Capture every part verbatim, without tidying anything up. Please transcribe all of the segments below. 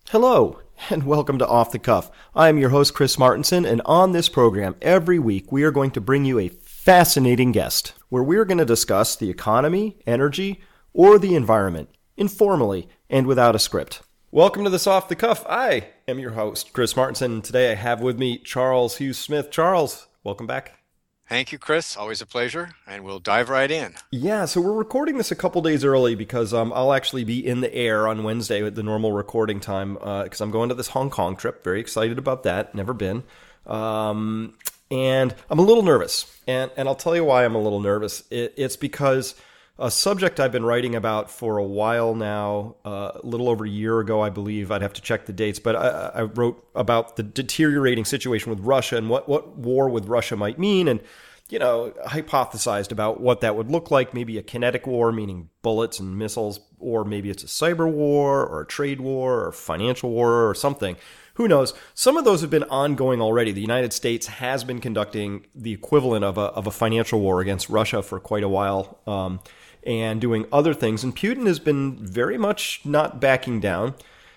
Hello, and welcome to Off the Cuff. I am your host, Chris Martenson, and on this program, every week, we are going to bring you a fascinating guest, where we are going to discuss the economy, energy, or the environment, informally and without a script. Welcome to this Off the Cuff. I am your host, Chris Martenson, and today I have with me Charles Hughes Smith. Charles, welcome back. Thank you, Chris. Always a pleasure, and we'll dive right in. Yeah, so we're recording this a couple days early because um, I'll actually be in the air on Wednesday at the normal recording time because uh, I'm going to this Hong Kong trip. Very excited about that. Never been. Um, and I'm a little nervous, and, and I'll tell you why I'm a little nervous. It, it's because a subject I've been writing about for a while now, uh, a little over a year ago, I believe. I'd have to check the dates, but I, I wrote about the deteriorating situation with Russia and what, what war with Russia might mean, and you know, hypothesized about what that would look like, maybe a kinetic war, meaning bullets and missiles, or maybe it's a cyber war or a trade war or financial war or something. Who knows? Some of those have been ongoing already. The United States has been conducting the equivalent of a of a financial war against Russia for quite a while, um, and doing other things. And Putin has been very much not backing down.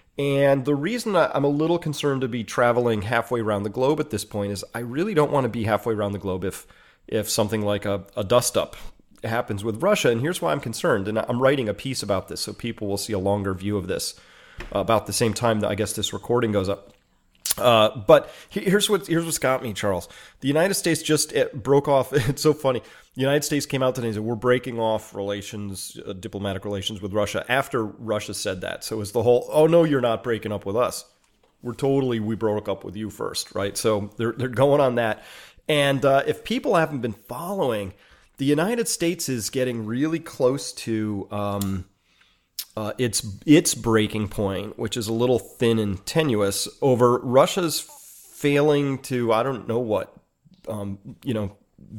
And the reason I'm a little concerned to be traveling halfway around the globe at this point is I really don't want to be halfway around the globe if if something like a, a dust-up happens with Russia. And here's why I'm concerned. And I'm writing a piece about this, so people will see a longer view of this about the same time that I guess this recording goes up. Uh, but here's what here's what's got me, Charles. The United States just it broke off. It's so funny. The United States came out today and said, we're breaking off relations, uh, diplomatic relations with Russia after Russia said that. So it was the whole, oh, no, you're not breaking up with us. We're totally, we broke up with you first, right? So they're they're going on that. And uh, if people haven't been following, the United States is getting really close to um, uh, its its breaking point, which is a little thin and tenuous, over Russia's failing to, I don't know what, um, you know,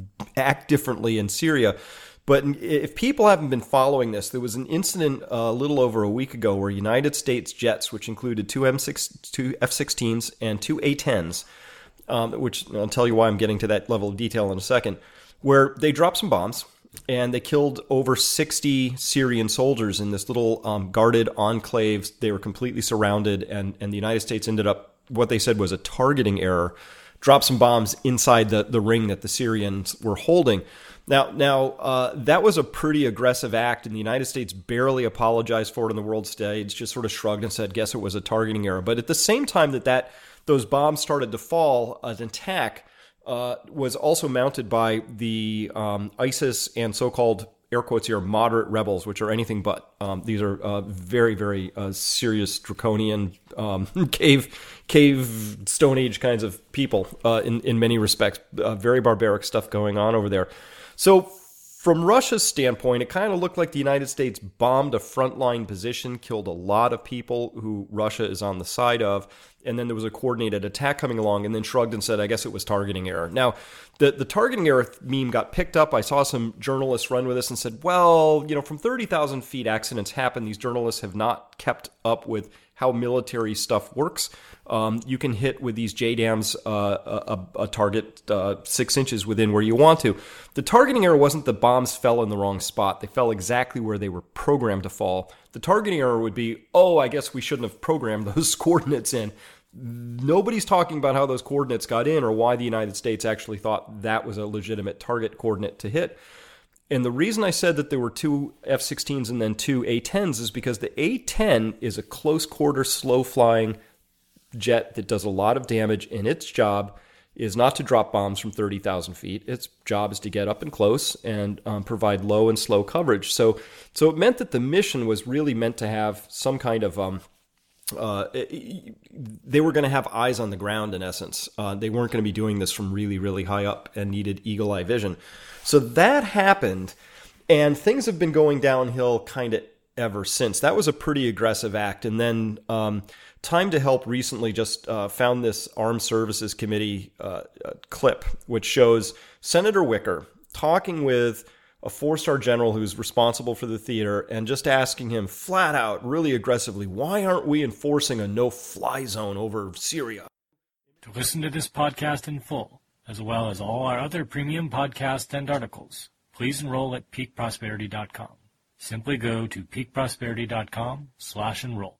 act differently in Syria. But if people haven't been following this, there was an incident a little over a week ago where United States jets, which included two M six, two F sixteens and two A tens, Um, which I'll tell you why I'm getting to that level of detail in a second, where they dropped some bombs and they killed over sixty Syrian soldiers in this little um, guarded enclave. They were completely surrounded, and, and the United States ended up, what they said was a targeting error, dropped some bombs inside the, the ring that the Syrians were holding. Now, now uh, that was a pretty aggressive act, and the United States barely apologized for it on the world stage, just sort of shrugged and said, guess it was a targeting error. But at the same time that that those bombs started to fall, an attack uh, was also mounted by the um, ISIS and so-called, air quotes here, moderate rebels, which are anything but. Um, these are uh, very, very uh, serious, draconian, um, cave, cave, Stone Age kinds of people uh, in, in many respects. Uh, very barbaric stuff going on over there. So from Russia's standpoint, it kind of looked like the United States bombed a frontline position, killed a lot of people who Russia is on the side of, and then there was a coordinated attack coming along, and then shrugged and said, I guess it was targeting error. Now, the, the targeting error meme got picked up. I saw some journalists run with this and said, well, you know, from thirty thousand feet, accidents happen. These journalists have not kept up with how military stuff works. Um, you can hit with these J DAMs uh, a, a target uh, six inches within where you want to. The targeting error wasn't the bombs fell in the wrong spot. They fell exactly where they were programmed to fall. The targeting error would be, oh, I guess we shouldn't have programmed those coordinates in. Nobody's talking about how those coordinates got in or why the United States actually thought that was a legitimate target coordinate to hit. And the reason I said that there were two F sixteens and then two A tens is because the A ten is a close quarter, slow-flying jet that does a lot of damage, and its job is not to drop bombs from thirty thousand feet. Its job is to get up and close and um, provide low and slow coverage. So so it meant that the mission was really meant to have some kind of... Um, uh, it, they were going to have eyes on the ground, in essence. Uh, they weren't going to be doing this from really, really high up and needed eagle-eye vision. So that happened, and things have been going downhill kind of ever since. That was a pretty aggressive act. And then um, Time to Help recently just uh, found this Armed Services Committee uh, clip, which shows Senator Wicker talking with a four-star general who's responsible for the theater and just asking him flat out, really aggressively, why aren't we enforcing a no-fly zone over Syria? To listen to this podcast in full, as well as all our other premium podcasts and articles, please enroll at peak prosperity dot com. Simply go to peak prosperity dot com slash enroll.